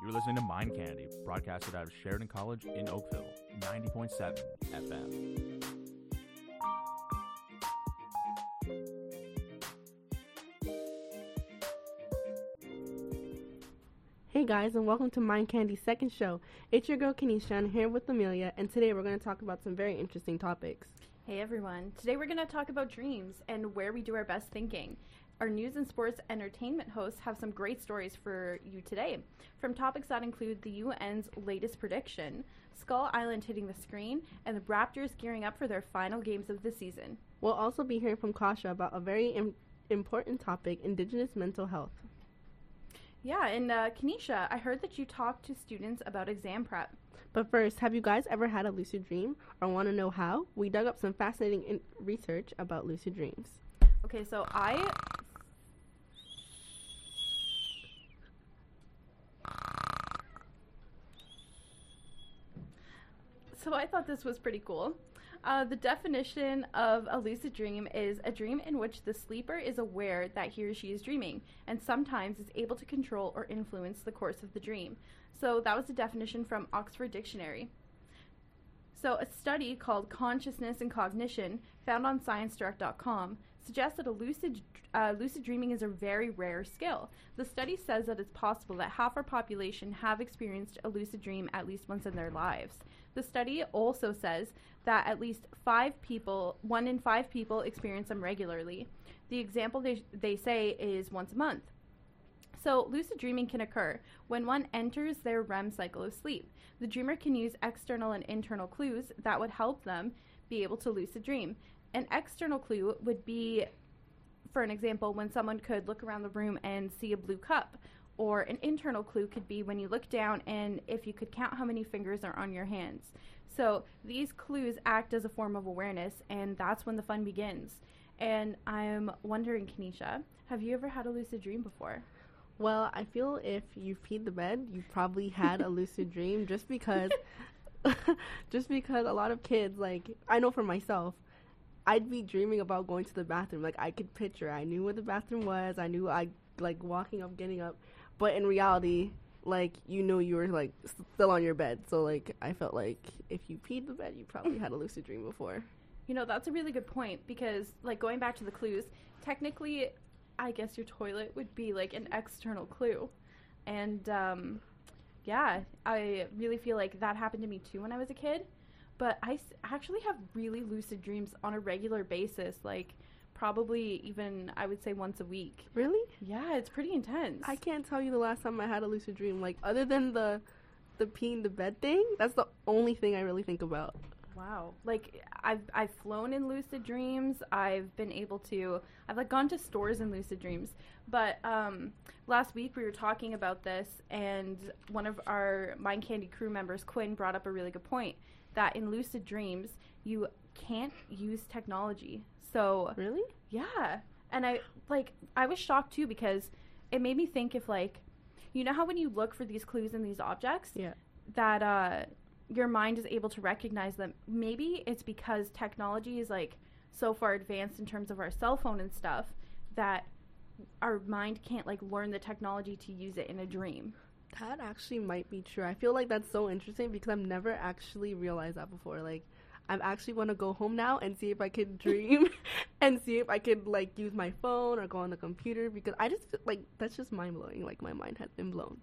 You're listening to Mind Candy, broadcasted out of Sheridan College in Oakville, 90.7 FM. Hey guys, and welcome to Mind Candy's second show. It's your girl Kenisha, and here with Amelia, and today we're going to talk about some very interesting topics. Hey everyone, today we're going to talk about dreams and where we do our best thinking. Our news and sports entertainment hosts have some great stories for you today, from topics that include the UN's latest prediction, Skull Island hitting the screen, and the Raptors gearing up for their final games of the season. We'll also be hearing from Kasha about a very important topic, Indigenous mental health. Yeah, and Kenisha, I heard that you talked to students about exam prep. But first, have you guys ever had a lucid dream or want to know how? We dug up some fascinating research about lucid dreams. Okay, so I thought this was pretty cool. The definition of a lucid dream is a dream in which the sleeper is aware that he or she is dreaming and sometimes is able to control or influence the course of the dream. So that was the definition from Oxford Dictionary. So a study called Consciousness and Cognition, found on ScienceDirect.com, suggests that lucid dreaming is a very rare skill. The study says that it's possible that half our population have experienced a lucid dream at least once in their lives. The study also says that at least 1 in 5 people experience them regularly. The example they say is once a month. So lucid dreaming can occur when one enters their REM cycle of sleep. The dreamer can use external and internal clues that would help them be able to lucid dream. An external clue would be, for an example, when someone could look around the room and see a blue cup. Or an internal clue could be when you look down and if you could count how many fingers are on your hands. So these clues act as a form of awareness, and that's when the fun begins. And I'm wondering, Kenisha, have you ever had a lucid dream before? Well, I feel if you've peed the bed, you've probably had a lucid dream just because a lot of kids, like, I know for myself, I'd be dreaming about going to the bathroom. Like, I could picture, I knew where the bathroom was, I knew walking up, getting up. But in reality, like, you know you were, like, still on your bed. So, like, I felt like if you peed the bed, you probably had a lucid dream before. You know, that's a really good point because, like, going back to the clues, technically, I guess your toilet would be, like, an external clue. And, yeah, I really feel like that happened to me, too, when I was a kid. But I actually have really lucid dreams on a regular basis, like, probably even, I would say, once a week. Really? Yeah, it's pretty intense. I can't tell you the last time I had a lucid dream. Like, other than the peeing the bed thing, that's the only thing I really think about. Wow. Like, I've flown in lucid dreams. I've gone to stores in lucid dreams. But last week we were talking about this, and one of our Mind Candy crew members, Quinn, brought up a really good point, that in lucid dreams, you can't use technology. So really? Yeah. And I was shocked too because it made me think if, like, you know how when you look for these clues in these objects, yeah, that your mind is able to recognize them. Maybe it's because technology is, like, so far advanced in terms of our cell phone and stuff that our mind can't, like, learn the technology to use it in a dream. That actually might be true. I feel like that's so interesting because I've never actually realized that before. Like, I actually want to go home now and see if I could dream and see if I could, like, use my phone or go on the computer because I just, like, that's just mind-blowing. Like, my mind has been blown.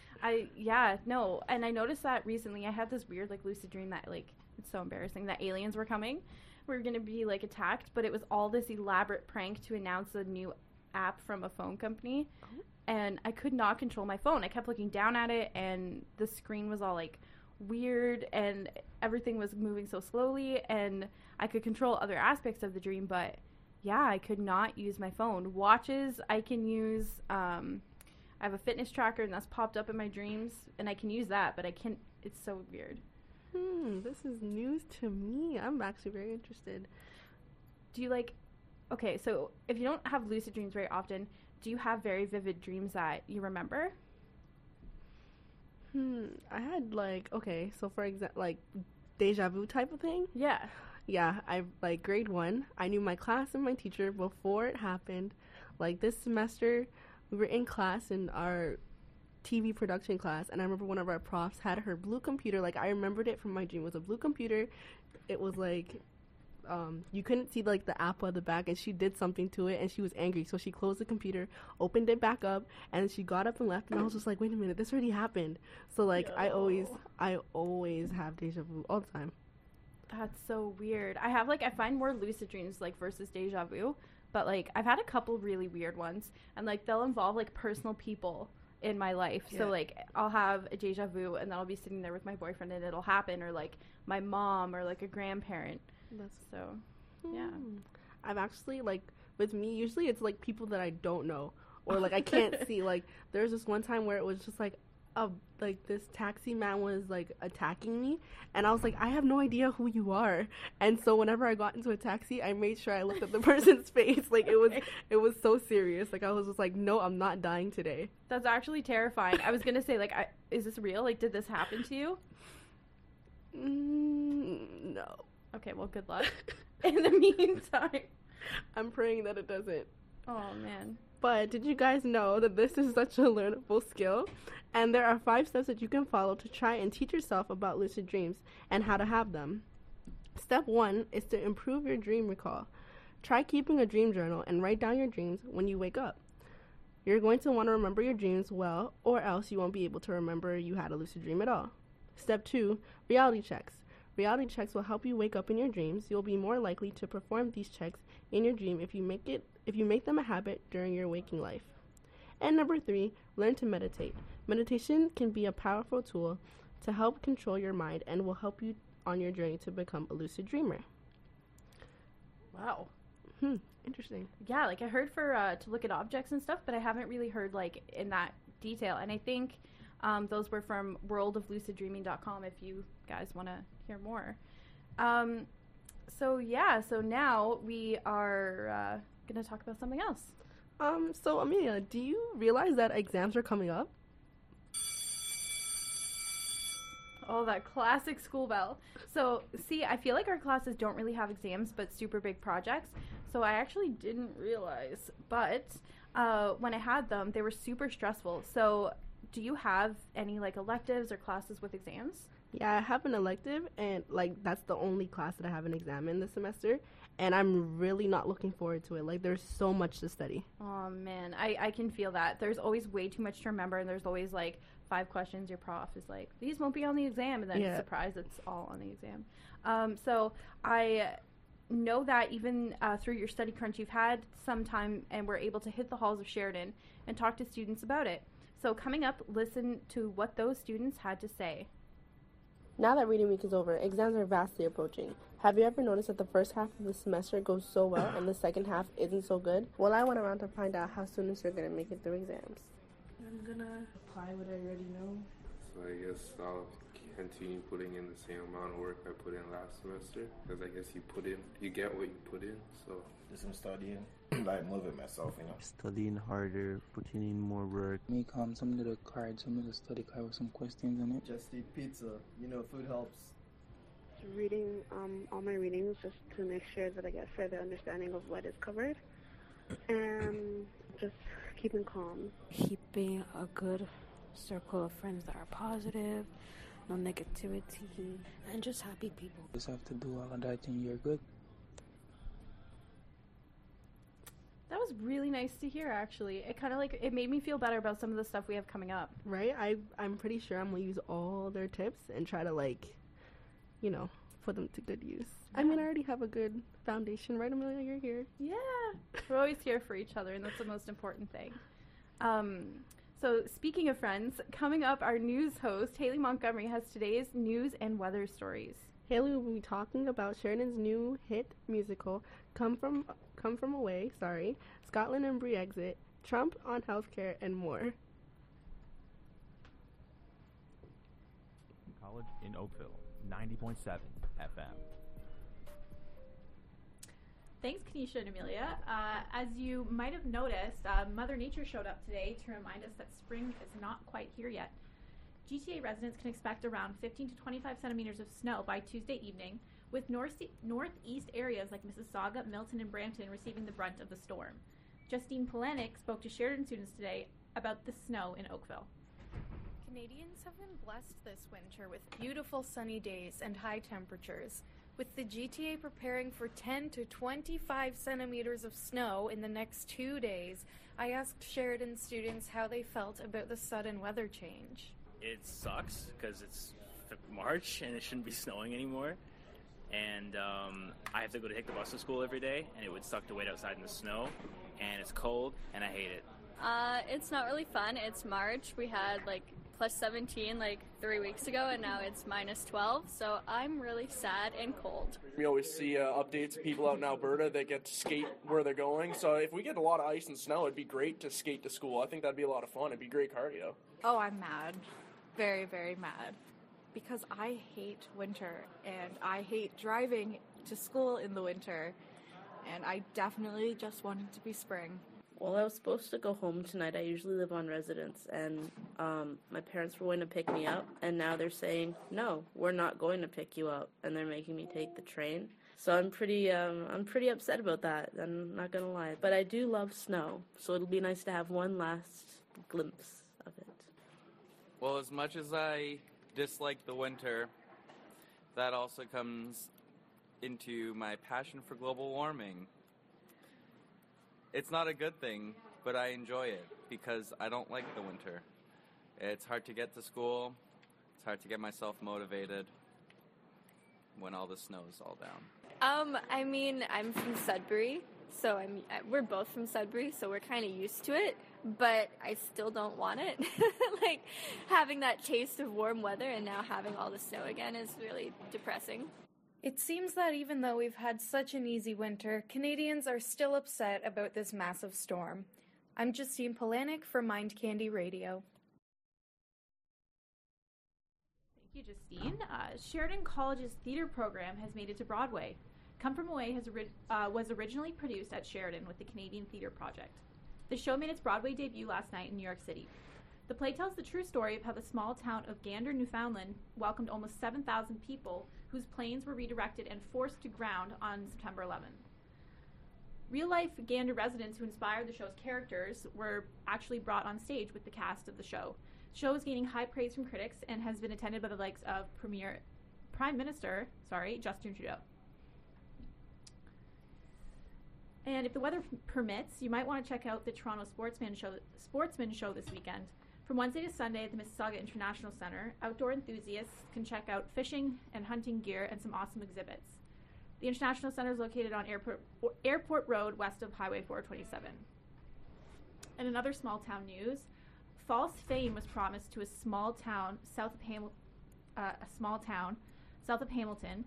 And I noticed that recently. I had this weird, like, lucid dream that, like, it's so embarrassing, that aliens were coming. We were going to be, like, attacked, but it was all this elaborate prank to announce a new app from a phone company. Oh. And I could not control my phone. I kept looking down at it, and the screen was all, like, weird, and everything was moving so slowly, and I could control other aspects of the dream, but yeah, I could not use my phone. Watches I can use. I have a fitness tracker, and that's popped up in my dreams, and I can use that, but I can't. It's so weird. This is news to me. I'm actually very interested. Do you, like, okay, so if you don't have lucid dreams very often, do you have very vivid dreams that you remember? I had, like, okay, so for example, like, deja vu type of thing? Yeah. Yeah, like, grade 1, I knew my class and my teacher before it happened. Like, this semester, we were in class, and our TV production class, and I remember one of our profs had her blue computer. Like, I remembered it from my dream. It was a blue computer. It was like, you couldn't see like the apple at the back, and she did something to it, and she was angry. So she closed the computer, opened it back up, and she got up and left. And I was just like, wait a minute, this already happened. So like, I always have deja vu all the time. That's so weird. I find more lucid dreams like versus deja vu, but like I've had a couple really weird ones, and like they'll involve like personal people in my life. Yeah. So like I'll have a deja vu, and then I'll be sitting there with my boyfriend, and it'll happen, or like my mom, or like a grandparent. Yeah. I've actually, like, with me, usually it's like people that I don't know, or like I can't see. Like, there's this one time where it was just like this taxi man was like attacking me, and I was like, I have no idea who you are. And so whenever I got into a taxi, I made sure I looked at the person's face. Like, it was so serious. Like, I was just like, no, I'm not dying today. That's actually terrifying. I was gonna say, like, is this real? Like, did this happen to you? No. Okay, well, good luck. In the meantime, I'm praying that it doesn't. Oh, man. But did you guys know that this is such a learnable skill? And there are 5 steps that you can follow to try and teach yourself about lucid dreams and how to have them. Step 1 is to improve your dream recall. Try keeping a dream journal and write down your dreams when you wake up. You're going to want to remember your dreams well, or else you won't be able to remember you had a lucid dream at all. Step 2, reality checks. Reality checks will help you wake up in your dreams. You'll be more likely to perform these checks in your dream if you make them a habit during your waking life. And number 3, learn to meditate. Meditation can be a powerful tool to help control your mind and will help you on your journey to become a lucid dreamer. Wow. Interesting. Yeah, like I heard for to look at objects and stuff, but I haven't really heard like in that detail. And I think those were from worldofluciddreaming.com if you guys want to hear more. So now we are going to talk about something else. So Amelia, do you realize that exams are coming up? Oh, that classic school bell. So, see, I feel like our classes don't really have exams, but super big projects. So I actually didn't realize. But when I had them, they were super stressful. So do you have any, like, electives or classes with exams? Yeah, I have an elective, and, like, that's the only class that I have an exam in this semester. And I'm really not looking forward to it. Like, there's so much to study. Oh, man. I can feel that. There's always way too much to remember, and there's always, like, 5 questions. Your prof is like, these won't be on the exam, and then surprise, it's all on the exam. So I know that even through your study crunch, you've had some time and were able to hit the halls of Sheridan and talk to students about it. So coming up, listen to what those students had to say. Now that reading week is over, exams are vastly approaching. Have you ever noticed that the first half of the semester goes so well and the second half isn't so good? Well, I went around to find out how students are going to make it through exams. I'm going to apply what I already know. So I guess I'll continue putting in the same amount of work I put in last semester, because I guess you get what you put in, so. Do some studying, like moving myself, Studying harder, putting in more work. Make some little cards, some little study card with some questions in it. Just eat pizza, food helps. Reading all my readings just to make sure that I get further understanding of what is covered, and just keeping calm. Keeping a good circle of friends that are positive, no negativity, and just happy people. Just have to do all of that and you're good. That was really nice to hear, actually. It kind of it made me feel better about some of the stuff we have coming up. Right? I'm pretty sure I'm going to use all their tips and try to, put them to good use. Yeah. I mean, I already have a good foundation, right, Amelia? You're here. Yeah. We're always here for each other, and that's the most important thing. So speaking of friends, coming up, our news host, Haley Montgomery, has today's news and weather stories. Haley will be talking about Sheridan's new hit musical, Come From Away, Scotland and Brexit, Trump on healthcare, and more. College in Oakville, 90.7 FM. Thanks, Kanisha and Amelia. As you might have noticed, Mother Nature showed up today to remind us that spring is not quite here yet. GTA residents can expect around 15 to 25 centimeters of snow by Tuesday evening, with northeast areas like Mississauga, Milton, and Brampton receiving the brunt of the storm. Justine Polanic spoke to Sheridan students today about the snow in Oakville. Canadians have been blessed this winter with beautiful sunny days and high temperatures. With the GTA preparing for 10 to 25 centimeters of snow in the next 2 days, I asked Sheridan students how they felt about the sudden weather change. It sucks because it's March and it shouldn't be snowing anymore. And I have to go to take the bus to school every day, and it would suck to wait outside in the snow, and it's cold, and I hate it. It's not really fun. It's March. We had plus 17 3 weeks ago, and now it's minus 12, so I'm really sad and cold. We always see updates of people out in Alberta that get to skate where they're going, so if we get a lot of ice and snow, it'd be great to skate to school. I think that'd be a lot of fun. It'd be great cardio. Oh, I'm mad. Very, very mad. Because I hate winter, and I hate driving to school in the winter, and I definitely just want it to be spring. Well, I was supposed to go home tonight. I usually live on residence, and my parents were going to pick me up, and now they're saying, no, we're not going to pick you up, and they're making me take the train. So I'm pretty upset about that, I'm not going to lie. But I do love snow, so it'll be nice to have one last glimpse of it. Well, as much as I dislike the winter, that also comes into my passion for global warming. It's not a good thing, but I enjoy it because I don't like the winter. It's hard to get to school. It's hard to get myself motivated when all the snow is all down. I'm from Sudbury, so we're both from Sudbury, so we're kind of used to it, but I still don't want it. Having that taste of warm weather and now having all the snow again is really depressing. It seems that even though we've had such an easy winter, Canadians are still upset about this massive storm. I'm Justine Polanic for Mind Candy Radio. Thank you, Justine. Sheridan College's theater program has made it to Broadway. Come From Away was originally produced at Sheridan with the Canadian Theatre Project. The show made its Broadway debut last night in New York City. The play tells the true story of how the small town of Gander, Newfoundland welcomed almost 7,000 people whose planes were redirected and forced to ground on September 11th. Real-life Gander residents who inspired the show's characters were actually brought on stage with the cast of the show. The show is gaining high praise from critics and has been attended by the likes of Prime Minister Justin Trudeau. And if the weather permits, you might want to check out the Toronto Sportsman Show this weekend. From Wednesday to Sunday at the Mississauga International Centre, outdoor enthusiasts can check out fishing and hunting gear and some awesome exhibits. The International Centre is located on Airport Road west of Highway 427. And another small town news, false fame was promised to a small town south of Hamilton.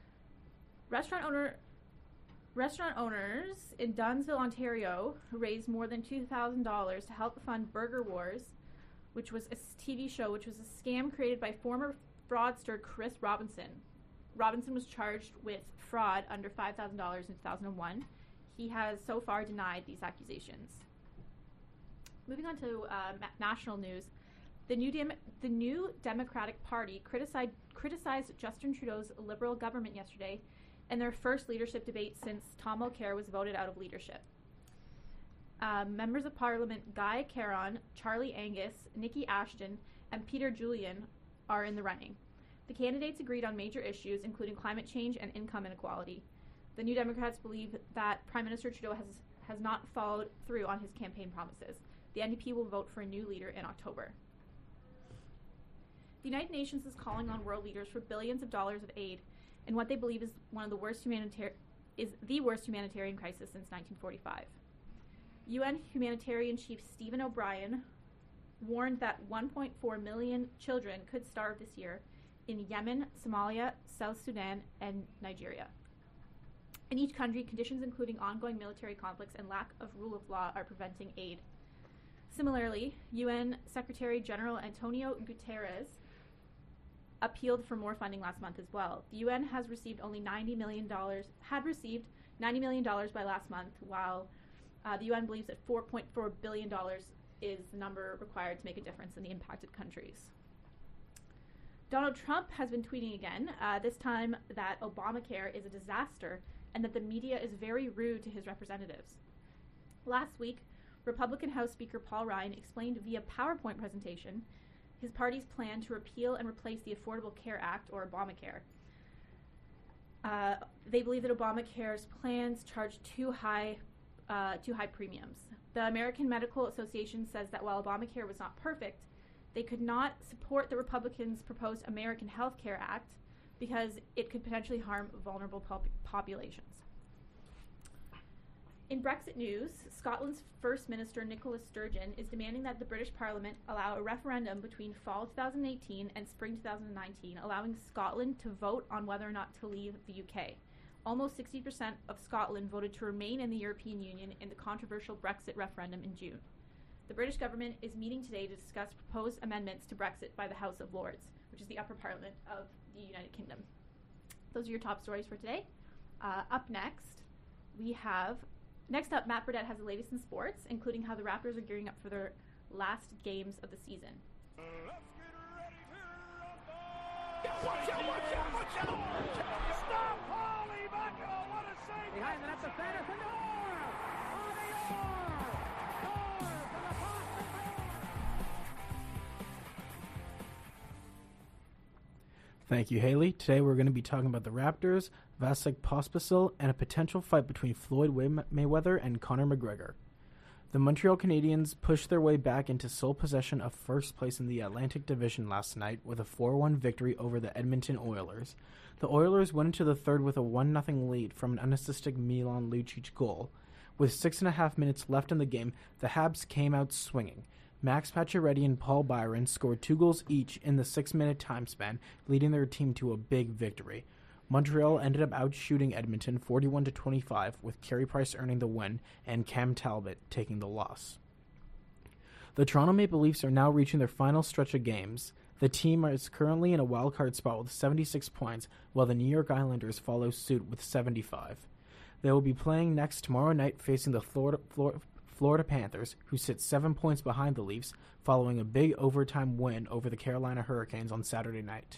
Restaurant owners in Dunsville, Ontario, raised more than $2,000 to help fund Burger Wars, which was a TV show which was a scam created by former fraudster Chris Robinson. Robinson was charged with fraud under $5,000 in 2001. He has so far denied these accusations. Moving on to national news, the new Democratic Party criticized Justin Trudeau's Liberal government yesterday in their first leadership debate since Tom Mulcair was voted out of leadership. Members of Parliament Guy Caron, Charlie Angus, Nikki Ashton, and Peter Julian are in the running. The candidates agreed on major issues, including climate change and income inequality. The New Democrats believe that Prime Minister Trudeau has not followed through on his campaign promises. The NDP will vote for a new leader in October. The United Nations is calling on world leaders for billions of dollars of aid in what they believe is the worst humanitarian crisis since 1945. UN Humanitarian Chief Stephen O'Brien warned that 1.4 million children could starve this year in Yemen, Somalia, South Sudan, and Nigeria. In each country, conditions including ongoing military conflicts and lack of rule of law are preventing aid. Similarly, UN Secretary General Antonio Guterres appealed for more funding last month as well. The UN has received only $90 million by last month, while the UN believes that $4.4 billion is the number required to make a difference in the impacted countries. Donald Trump has been tweeting again, this time that Obamacare is a disaster and that the media is very rude to his representatives. Last week, Republican House Speaker Paul Ryan explained via PowerPoint presentation his party's plan to repeal and replace the Affordable Care Act, or Obamacare. They believe that Obamacare's plans charge too high premiums. The American Medical Association says that while Obamacare was not perfect, they could not support the Republicans' proposed American Health Care Act because it could potentially harm vulnerable populations. In Brexit news, Scotland's First Minister Nicola Sturgeon is demanding that the British Parliament allow a referendum between fall 2018 and spring 2019, allowing Scotland to vote on whether or not to leave the UK. Almost 60% of Scotland voted to remain in the European Union in the controversial Brexit referendum in June. The British government is meeting today to discuss proposed amendments to Brexit by the House of Lords, which is the upper parliament of the United Kingdom. Those are your top stories for today. Next up, Matt Burdett has the latest in sports, including how the Raptors are gearing up for their last games of the season. Watch out! Stop, Holly! What a save! Behind the net, the Fantasy from the Thank you, Haley. Today we're going to be talking about the Raptors, Vasek Pospisil, and a potential fight between Floyd Mayweather and Conor McGregor. The Montreal Canadiens pushed their way back into sole possession of first place in the Atlantic Division last night with a 4-1 victory over the Edmonton Oilers. The Oilers went into the third with a 1-0 lead from an unassisted Milan Lucic goal. With 6.5 minutes left in the game, the Habs came out swinging. Max Pacioretty and Paul Byron scored 2 goals each in the 6-minute time span, leading their team to a big victory. Montreal ended up outshooting Edmonton 41-25, with Carey Price earning the win and Cam Talbot taking the loss. The Toronto Maple Leafs are now reaching their final stretch of games. The team is currently in a wildcard spot with 76 points, while the New York Islanders follow suit with 75. They will be playing next tomorrow night, facing the Florida Panthers, who sit 7 points behind the Leafs, following a big overtime win over the Carolina Hurricanes on Saturday night.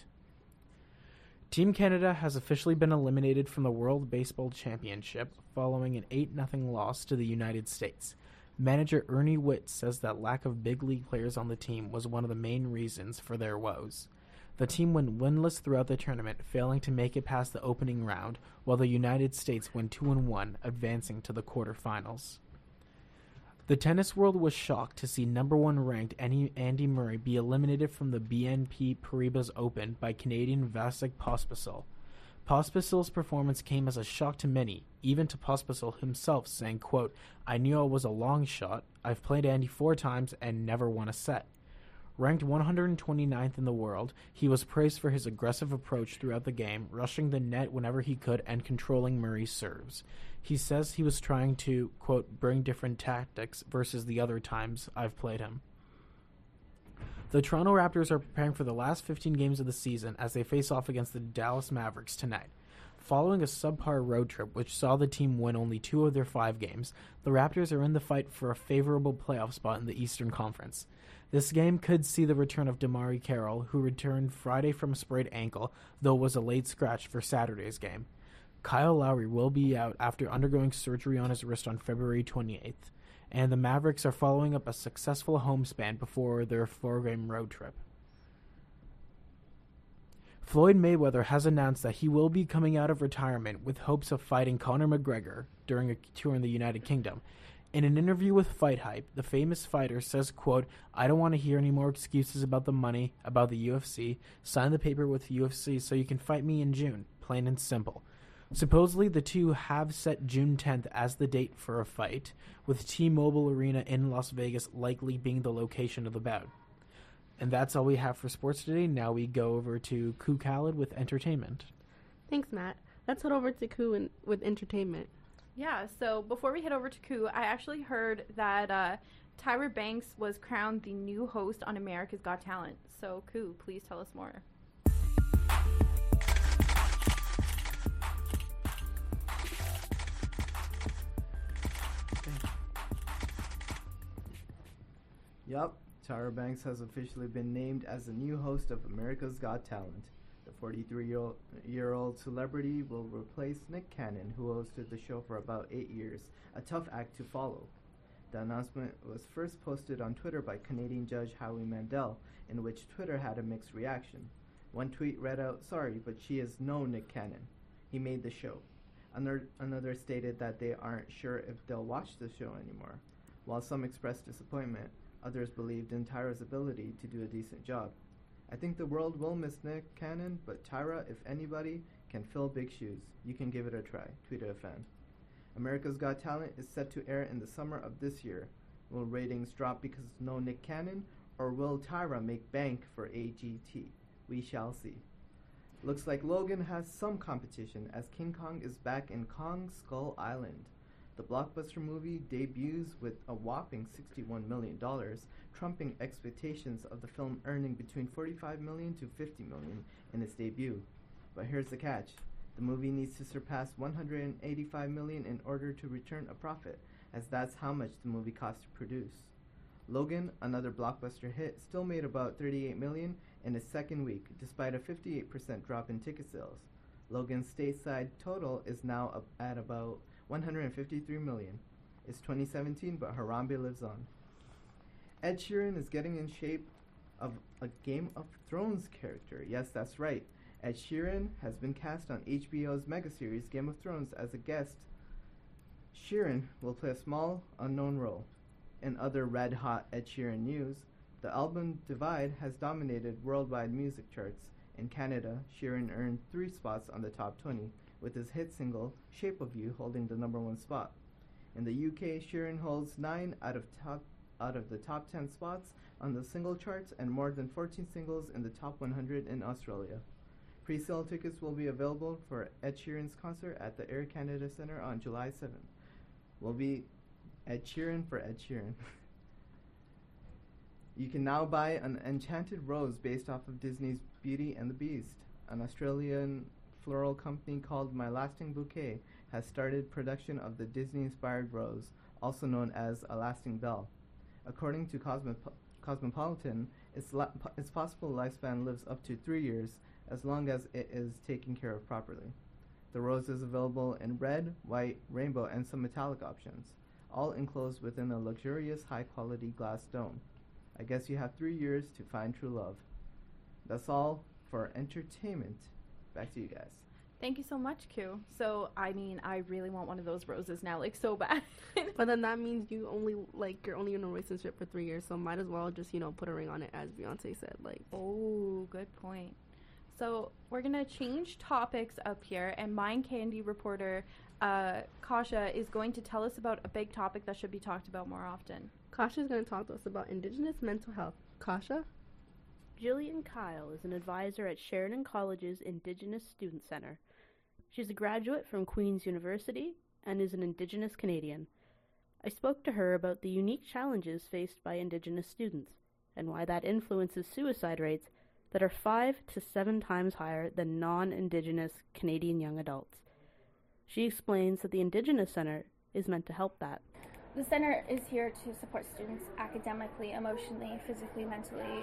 Team Canada has officially been eliminated from the World Baseball Championship following an 8-0 loss to the United States. Manager Ernie Witt says that lack of big league players on the team was one of the main reasons for their woes. The team went winless throughout the tournament, failing to make it past the opening round, while the United States went 2-1, advancing to the quarterfinals. The tennis world was shocked to see number 1 ranked Andy Murray be eliminated from the BNP Paribas Open by Canadian Vasek Pospisil. Pospisil's performance came as a shock to many, even to Pospisil himself, saying, quote, "I knew I was a long shot. I've played Andy 4 times and never won a set." Ranked 129th in the world, he was praised for his aggressive approach throughout the game, rushing the net whenever he could and controlling Murray's serves. He says he was trying to, quote, "bring different tactics versus the other times I've played him." The Toronto Raptors are preparing for the last 15 games of the season as they face off against the Dallas Mavericks tonight. Following a subpar road trip which saw the team win only 2 of their 5 games, the Raptors are in the fight for a favorable playoff spot in the Eastern Conference. This game could see the return of DeMarre Carroll, who returned Friday from a sprained ankle, though was a late scratch for Saturday's game. Kyle Lowry will be out after undergoing surgery on his wrist on February 28th, and the Mavericks are following up a successful homespan before their 4-game road trip. Floyd Mayweather has announced that he will be coming out of retirement with hopes of fighting Conor McGregor during a tour in the United Kingdom. In an interview with Fight Hype, the famous fighter says, quote, "I don't want to hear any more excuses about the money, about the UFC. Sign the paper with UFC so you can fight me in June. Plain and simple." Supposedly, the two have set June 10th as the date for a fight, with T-Mobile Arena in Las Vegas likely being the location of the bout. And that's all we have for sports today. Now we go over to Koo Khaled with entertainment. Thanks, Matt. Let's head over to Koo with entertainment. Yeah, so before we head over to Koo, I actually heard that Tyra Banks was crowned the new host on America's Got Talent. So Koo, please tell us more. Yup, Tyra Banks has officially been named as the new host of America's Got Talent. The 43-year-old celebrity will replace Nick Cannon, who hosted the show for about 8 years, a tough act to follow. The announcement was first posted on Twitter by Canadian judge Howie Mandel, in which Twitter had a mixed reaction. One tweet read out, "Sorry, but she is no Nick Cannon. He made the show." Another stated that they aren't sure if they'll watch the show anymore. While some expressed disappointment, others believed in Tyra's ability to do a decent job. "I think the world will miss Nick Cannon, but Tyra, if anybody, can fill big shoes. You can give it a try," tweeted a fan. America's Got Talent is set to air in the summer of this year. Will ratings drop because no Nick Cannon, or will Tyra make bank for AGT? We shall see. Looks like Logan has some competition as King Kong is back in Kong Skull Island. The blockbuster movie debuts with a whopping $61 million, trumping expectations of the film earning between $45 million to $50 million in its debut. But here's the catch. The movie needs to surpass $185 million in order to return a profit, as that's how much the movie cost to produce. Logan, another blockbuster hit, still made about $38 million in its second week, despite a 58% drop in ticket sales. Logan's stateside total is now up at about $153 million. It's 2017, but Harambe lives on. Ed Sheeran is getting in shape of a Game of Thrones character. Yes, that's right. Ed Sheeran has been cast on HBO's mega-series Game of Thrones as a guest. Sheeran will play a small, unknown role. In other red-hot Ed Sheeran news, the album Divide has dominated worldwide music charts. In Canada, Sheeran earned 3 spots on the top 20, with his hit single Shape of You holding the number 1 spot. In the UK, Sheeran holds 9 out of the top 10 spots on the single charts and more than 14 singles in the top 100 in Australia. Pre-sale tickets will be available for Ed Sheeran's concert at the Air Canada Centre on July 7th. Will be Ed Sheeran for Ed Sheeran. You can now buy an enchanted rose based off of Disney's Beauty and the Beast. An Australian floral company called My Lasting Bouquet has started production of the Disney-inspired rose, also known as a lasting bell. According to Cosmopolitan, its possible lifespan lives up to 3 years, as long as it is taken care of properly. The rose is available in red, white, rainbow, and some metallic options, all enclosed within a luxurious high-quality glass dome. I guess you have 3 years to find true love. That's all for entertainment. Back to you guys. Thank you so much, Q. So, I mean, I really want one of those roses now, like, so bad. But then that means you're only in a relationship for 3 years, so might as well just, put a ring on it, as Beyonce said. Oh, good point. So, we're going to change topics up here, and Mind Candy reporter Kasha is going to tell us about a big topic that should be talked about more often. Kasha is going to talk to us about Indigenous mental health. Kasha? Jillian Kyle is an advisor at Sheridan College's Indigenous Student Center. She's a graduate from Queen's University and is an Indigenous Canadian. I spoke to her about the unique challenges faced by Indigenous students and why that influences suicide rates that are 5 to 7 times higher than non-Indigenous Canadian young adults. She explains that the Indigenous Center is meant to help that. The center is here to support students academically, emotionally, physically, mentally.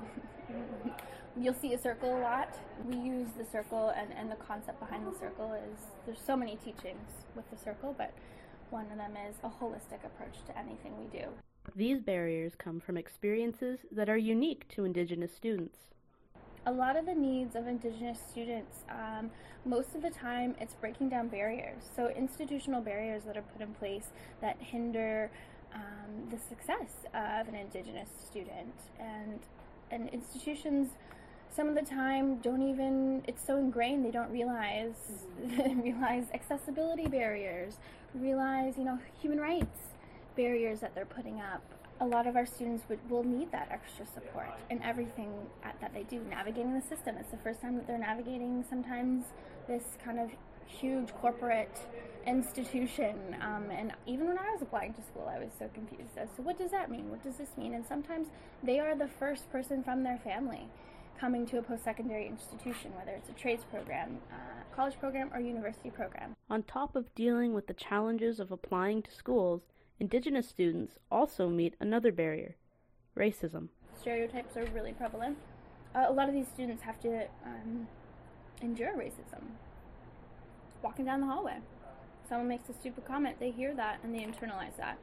You'll see a circle a lot. We use the circle, and the concept behind the circle is there's so many teachings with the circle, but one of them is a holistic approach to anything we do. These barriers come from experiences that are unique to Indigenous students. A lot of the needs of Indigenous students, most of the time it's breaking down barriers. So institutional barriers that are put in place that hinder the success of an Indigenous student. And institutions some of the time don't even, it's so ingrained they don't realize accessibility barriers, realize, human rights barriers that they're putting up. A lot of our students will need that extra support in everything that they do, navigating the system. It's the first time that they're navigating sometimes this kind of huge corporate institution. And even when I was applying to school, I was so confused as to what does that mean? What does this mean? And sometimes they are the first person from their family coming to a post-secondary institution, whether it's a trades program, college program, or university program. On top of dealing with the challenges of applying to schools, Indigenous students also meet another barrier: racism. Stereotypes are really prevalent. A lot of these students have to endure racism. Walking down the hallway, someone makes a stupid comment, they hear that and they internalize that.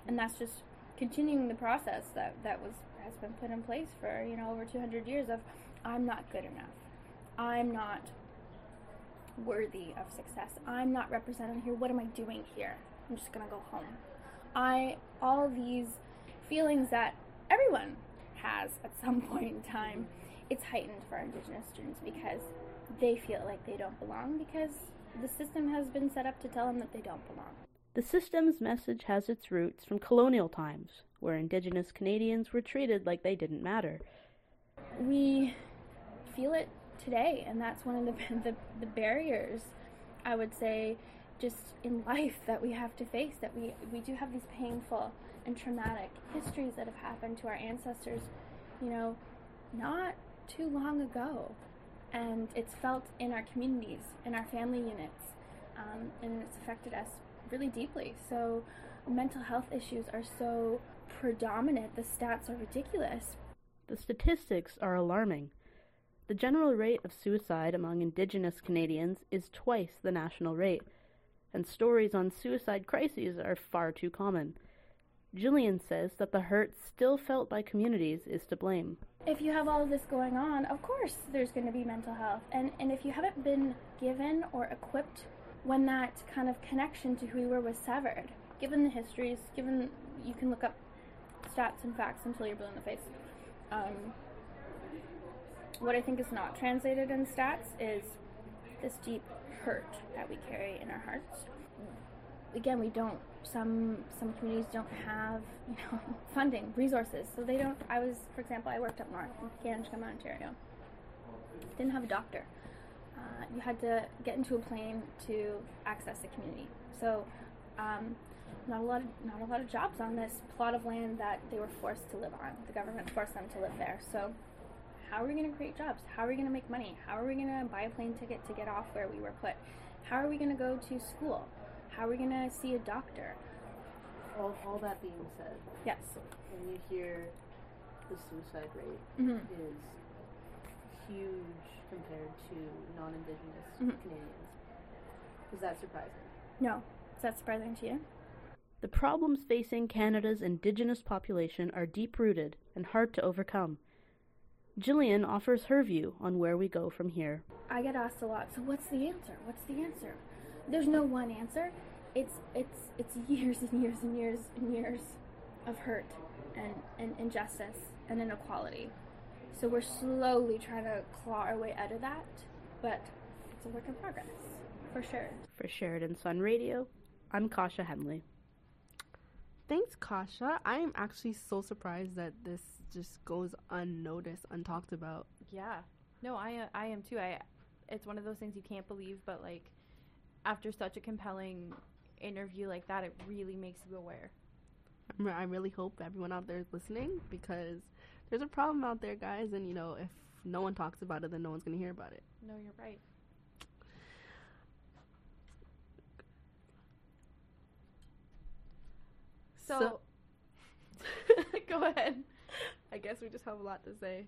And that's just continuing the process that has been put in place for, over 200 years of, I'm not good enough. I'm not worthy of success. I'm not represented here. What am I doing here? I'm just gonna go home. All these feelings that everyone has at some point in time, it's heightened for Indigenous students because they feel like they don't belong, because the system has been set up to tell them that they don't belong. The system's message has its roots from colonial times, where Indigenous Canadians were treated like they didn't matter. We feel it today, and that's one of the barriers, I would say, just in life that we have to face, that we do have these painful and traumatic histories that have happened to our ancestors, not too long ago. And it's felt in our communities, in our family units, and it's affected us really deeply. So mental health issues are so predominant, the stats are ridiculous. The statistics are alarming. The general rate of suicide among Indigenous Canadians is twice the national rate, and stories on suicide crises are far too common. Jillian says that the hurt still felt by communities is to blame. If you have all of this going on, of course there's going to be mental health. And if you haven't been given or equipped when that kind of connection to who you were was severed, given the histories, given you can look up stats and facts until you're blue in the face. What I think is not translated in stats is this deep hurt that we carry in our hearts. Again, some communities don't have, funding, resources, so they don't. For example, I worked up north in Kanishkama, Ontario. Didn't have a doctor. You had to get into a plane to access the community. So, not a lot of jobs on this plot of land that they were forced to live on. The government forced them to live there. So, how are we going to create jobs? How are we going to make money? How are we going to buy a plane ticket to get off where we were put? How are we going to go to school? How are we going to see a doctor? All that being said, yes, when you hear the suicide rate is huge compared to non-Indigenous Canadians, is that surprising? No. Is that surprising to you? The problems facing Canada's Indigenous population are deep-rooted and hard to overcome. Jillian offers her view on where we go from here. I get asked a lot, so what's the answer? What's the answer? There's no one answer. It's years and years and years and years of hurt and injustice and inequality. So we're slowly trying to claw our way out of that, but it's a work in progress, for sure. For Sheridan Sun Radio, I'm Kasha Henley. Thanks, Kasha. I am actually so surprised that this just goes unnoticed, untalked about. Yeah. No, I am too. It's one of those things you can't believe, but after such a compelling interview like that, it really makes you aware. I really hope everyone out there is listening, because there's a problem out there, guys, and if no one talks about it, then no one's going to hear about it. No, you're right. So go ahead. I guess we just have a lot to say.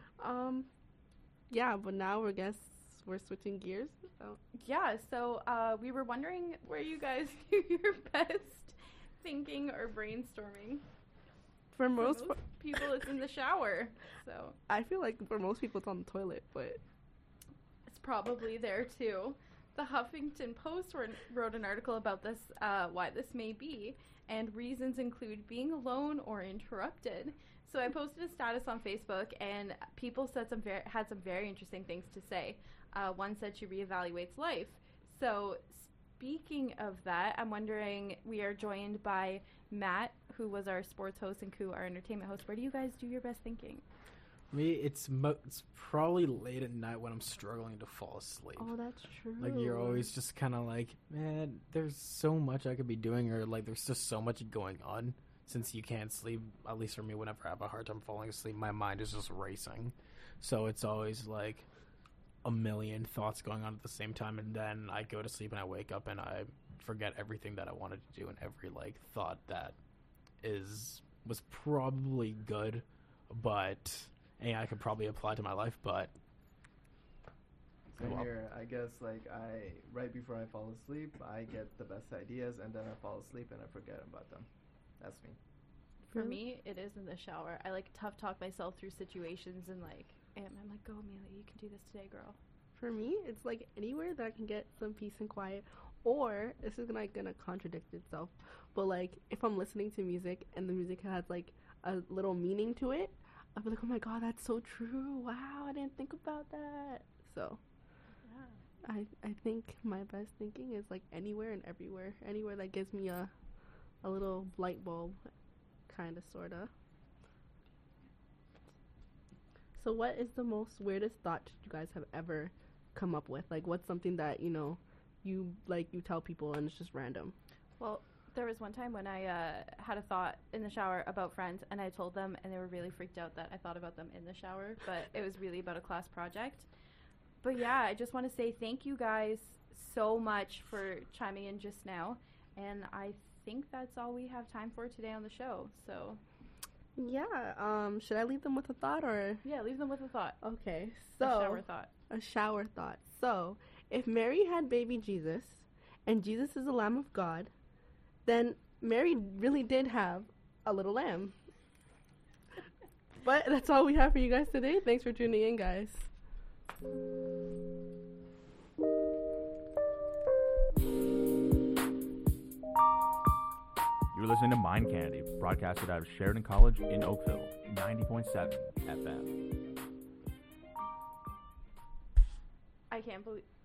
Yeah, but now we're switching gears. Yeah, so we were wondering where you guys do your best thinking or brainstorming. For most people, it's in the shower. So I feel like for most people, it's on the toilet, but it's probably there too. The Huffington Post wrote an article about this, why this may be, and reasons include being alone or interrupted. So I posted a status on Facebook, and people said had some very interesting things to say. One said she reevaluates life. So speaking of that, I'm wondering, we are joined by Matt, who was our sports host, and Koo, our entertainment host. Where do you guys do your best thinking? Me, it's probably late at night when I'm struggling to fall asleep. Oh, that's true. You're always just kind of man, there's so much I could be doing, or there's just so much going on. Since you can't sleep, at least for me, whenever I have a hard time falling asleep, my mind is just racing. So it's always a million thoughts going on at the same time, and then I go to sleep and I wake up and I forget everything that I wanted to do, and every thought that was probably good, but I could probably apply to my life, but same here. I guess right before I fall asleep, I get the best ideas, and then I fall asleep and I forget about them. That's me. For me, it is in the shower. I like tough talk myself through situations and I'm like, go Amelia, you can do this today, girl. For me, it's like anywhere that I can get some peace and quiet. Or this is gonna contradict itself, but like if I'm listening to music and the music has like a little meaning to it, I'll be like, oh my god, that's so true. Wow, I didn't think about that. So yeah, I think my best thinking is like anywhere and everywhere. Anywhere that gives me a little light bulb, kinda sorta. So what is the most weirdest thought you guys have ever come up with? Like what's something that, you tell people and it's just random? Well, there was one time when I had a thought in the shower about friends, and I told them, and they were really freaked out that I thought about them in the shower, but it was really about a class project. But yeah, I just want to say thank you guys so much for chiming in just now, and I think that's all we have time for today on the show. So yeah, should I leave them with a thought or? Yeah, leave them with a thought. Okay, so a shower thought. A shower thought. So if Mary had baby Jesus, and Jesus is the Lamb of God, then Mary really did have a little lamb. But that's all we have for you guys today. Thanks for tuning in, guys. You're listening to Mind Candy, broadcasted out of Sheridan College in Oakville, 90.7 FM. I can't believe...